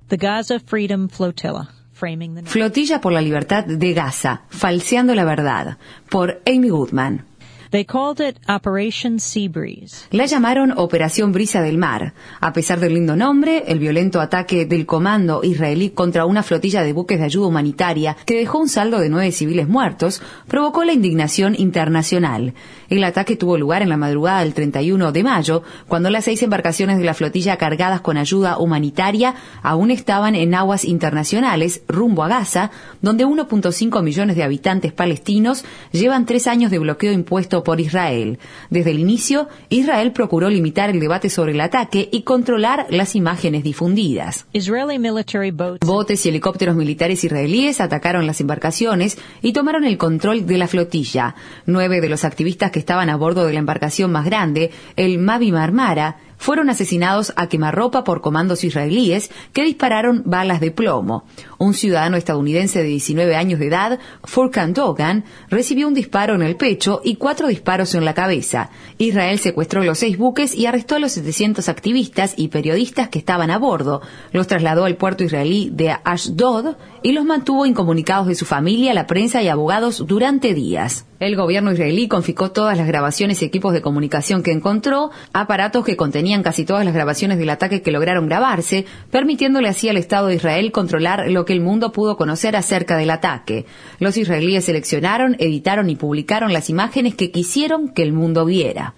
The Gaza Freedom Flotilla. Flotilla por la Libertad de Gaza, falseando la verdad, por Amy Goodman. They called it Operation Sea Breeze. La llamaron Operación Brisa del Mar. A pesar del lindo nombre, el violento ataque del comando israelí contra una flotilla de buques de ayuda humanitaria que dejó un saldo de 9 civiles muertos provocó la indignación internacional. El ataque tuvo lugar en la madrugada del 31 de mayo, cuando las 6 embarcaciones de la flotilla cargadas con ayuda humanitaria aún estaban en aguas internacionales rumbo a Gaza, donde 1.5 millones de habitantes palestinos llevan 3 años de bloqueo impuesto por Israel. Desde el inicio, Israel procuró limitar el debate sobre el ataque y controlar las imágenes difundidas. Botes y helicópteros militares israelíes atacaron las embarcaciones y tomaron el control de la flotilla. 9 de los activistas que estaban a bordo de la embarcación más grande, el Mavi Marmara, fueron asesinados a quemarropa por comandos israelíes que dispararon balas de plomo. Un ciudadano estadounidense de 19 años de edad, Furkan Dogan, recibió un disparo en el pecho y 4 disparos en la cabeza. Israel secuestró los 6 buques y arrestó a los 700 activistas y periodistas que estaban a bordo. Los trasladó al puerto israelí de Ashdod y los mantuvo incomunicados de su familia, la prensa y abogados durante días. El gobierno israelí confiscó todas las grabaciones y equipos de comunicación que encontró, aparatos que contenían casi todas las grabaciones del ataque que lograron grabarse, permitiéndole así al Estado de Israel controlar lo que el mundo pudo conocer acerca del ataque. Los israelíes seleccionaron, editaron y publicaron las imágenes que quisieron que el mundo viera.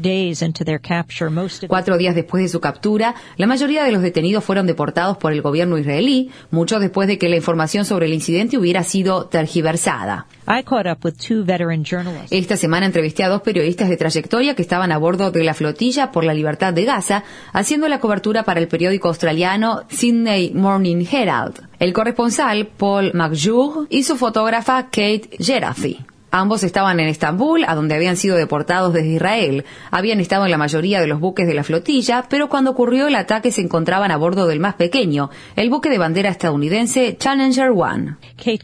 4 días después de su captura, la mayoría de los detenidos fueron deportados por el gobierno israelí, mucho después de que la información sobre el incidente hubiera sido tergiversada. Esta semana entrevisté a 2 periodistas de trayectoria que estaban a bordo de la flotilla por la Libertad de Gaza, haciendo la cobertura para el periódico australiano Sydney Morning Herald. El corresponsal Paul McJough y su fotógrafa Kate Geraghty. Ambos estaban en Estambul, a donde habían sido deportados desde Israel. Habían estado en la mayoría de los buques de la flotilla, pero cuando ocurrió el ataque se encontraban a bordo del más pequeño, el buque de bandera estadounidense Challenger 1.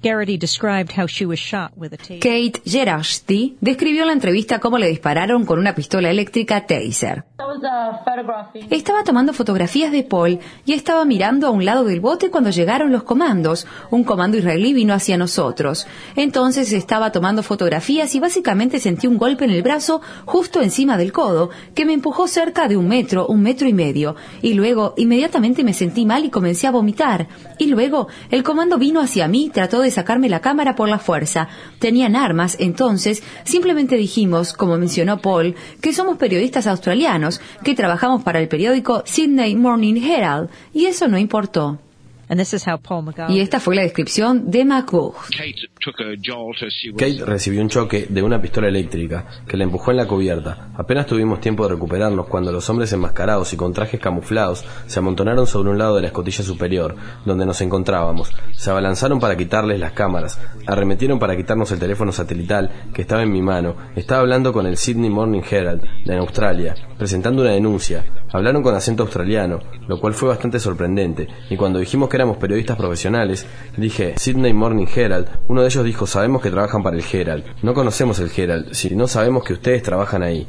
Kate Geraghty describió en la entrevista cómo le dispararon con una pistola eléctrica Taser. Estaba tomando fotografías de Paul y estaba mirando a un lado del bote cuando llegaron los comandos. Un comando israelí vino hacia nosotros. Entonces estaba tomando fotografías y básicamente sentí un golpe en el brazo justo encima del codo que me empujó cerca de 1 metro, 1,5 metros. Y luego inmediatamente me sentí mal y comencé a vomitar. Y luego el comando vino hacia mí y trató de sacarme la cámara por la fuerza. Tenían armas, entonces simplemente dijimos, como mencionó Paul, que somos periodistas australianos, que trabajamos para el periódico Sydney Morning Herald, y eso no importó. Y esta fue la descripción de McGough. Kate recibió un choque de una pistola eléctrica que la empujó en la cubierta. Apenas tuvimos tiempo de recuperarnos cuando los hombres enmascarados y con trajes camuflados se amontonaron sobre un lado de la escotilla superior, donde nos encontrábamos. Se abalanzaron para quitarles las cámaras, arremetieron para quitarnos el teléfono satelital que estaba en mi mano. Estaba hablando con el Sydney Morning Herald de Australia, presentando una denuncia. Hablaron con acento australiano, lo cual fue bastante sorprendente, y cuando dijimos que éramos periodistas profesionales, dije, Sydney Morning Herald. Uno de ellos dijo, sabemos que trabajan para el Herald. No conocemos el Herald, si no sabemos que ustedes trabajan ahí.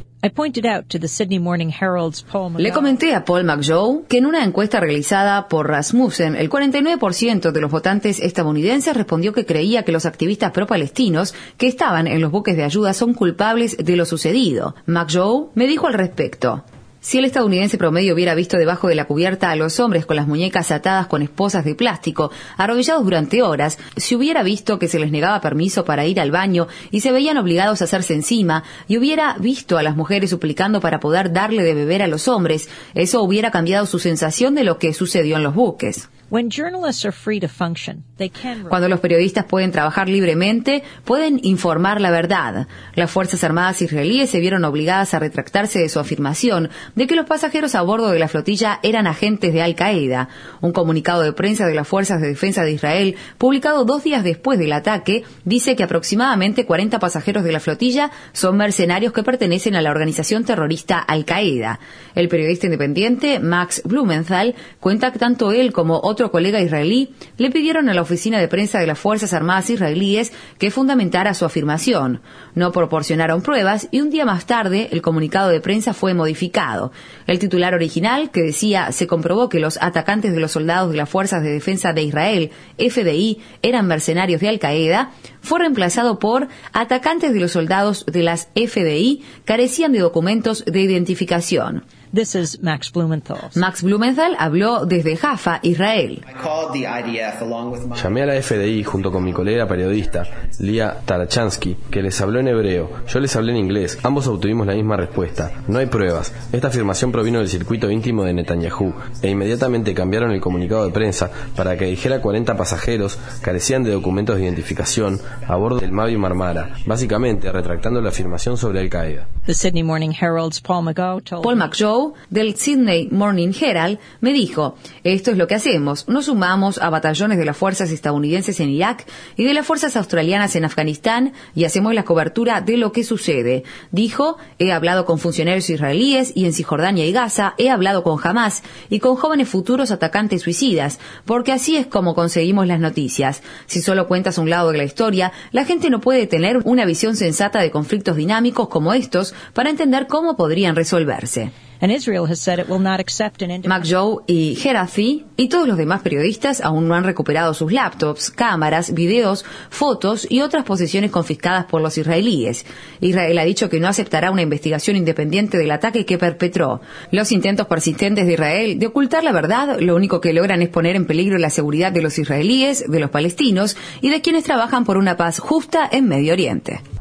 Le comenté a Paul McJough que en una encuesta realizada por Rasmussen, el 49% de los votantes estadounidenses respondió que creía que los activistas pro-palestinos que estaban en los buques de ayuda son culpables de lo sucedido. McJough me dijo al respecto. Si el estadounidense promedio hubiera visto debajo de la cubierta a los hombres con las muñecas atadas con esposas de plástico, arrodillados durante horas, si hubiera visto que se les negaba permiso para ir al baño y se veían obligados a hacerse encima, y hubiera visto a las mujeres suplicando para poder darle de beber a los hombres, eso hubiera cambiado su sensación de lo que sucedió en los buques. Cuando los periodistas pueden trabajar libremente, pueden informar la verdad. Las Fuerzas Armadas israelíes se vieron obligadas a retractarse de su afirmación de que los pasajeros a bordo de la flotilla eran agentes de Al-Qaeda. Un comunicado de prensa de las Fuerzas de Defensa de Israel, publicado 2 días después del ataque, dice que aproximadamente 40 pasajeros de la flotilla son mercenarios que pertenecen a la organización terrorista Al-Qaeda. El periodista independiente Max Blumenthal cuenta que tanto él como otros otro colega israelí, le pidieron a la oficina de prensa de las Fuerzas Armadas israelíes que fundamentara su afirmación. No proporcionaron pruebas y un día más tarde el comunicado de prensa fue modificado. El titular original, que decía se comprobó que los atacantes de los soldados de las Fuerzas de Defensa de Israel, FDI, eran mercenarios de Al-Qaeda, fue reemplazado por atacantes de los soldados de las FDI carecían de documentos de identificación. This is Max Blumenthal. Max Blumenthal habló desde Jaffa, Israel. Llamé a la FDI junto con mi colega periodista, Lia Tarachansky, que les habló en hebreo. Yo les hablé en inglés. Ambos obtuvimos la misma respuesta. No hay pruebas. Esta afirmación provino del circuito íntimo de Netanyahu, e inmediatamente cambiaron el comunicado de prensa para que dijera 40 pasajeros carecían de documentos de identificación a bordo del Mavi Marmara, básicamente retractando la afirmación sobre Al-Qaeda. The Sydney Morning Herald's Paul McGough del Sydney Morning Herald me dijo: esto es lo que hacemos, nos sumamos a batallones de las fuerzas estadounidenses en Irak y de las fuerzas australianas en Afganistán y hacemos la cobertura de lo que sucede. Dijo: he hablado con funcionarios israelíes y en Cisjordania y Gaza, he hablado con Hamas y con jóvenes futuros atacantes suicidas, porque así es como conseguimos las noticias. Si solo cuentas un lado de la historia, la gente no puede tener una visión sensata de conflictos dinámicos como estos para entender cómo podrían resolverse. And Israel has said it will not accept an McGough y Herathi y todos los demás periodistas aún no han recuperado sus laptops, cámaras, videos, fotos y otras posesiones confiscadas por los israelíes. Israel ha dicho que no aceptará una investigación independiente del ataque que perpetró. Los intentos persistentes de Israel de ocultar la verdad lo único que logran es poner en peligro la seguridad de los israelíes, de los palestinos y de quienes trabajan por una paz justa en Medio Oriente.